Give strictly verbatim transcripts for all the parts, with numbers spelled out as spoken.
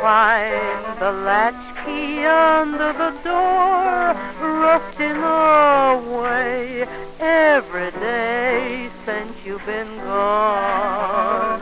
find the latchkey under the door, rusting away every day since you've been gone.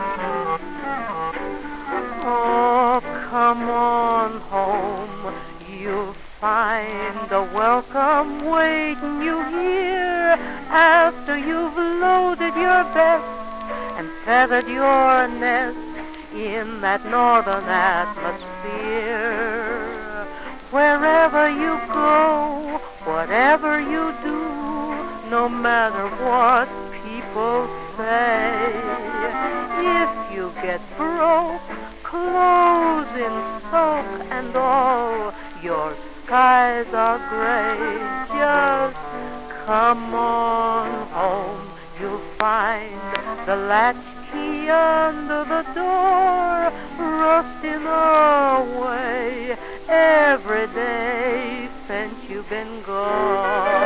Oh, come on home, you'll find a welcome waiting you here after you've loaded your best and feathered your nest in that northern atmosphere. Wherever you go, whatever you do, no matter what people say, if you get broke, clothes in soak and all, your skies are gray. Just come on home, you'll find the latchkey under the door, rusting away every day since you've been gone.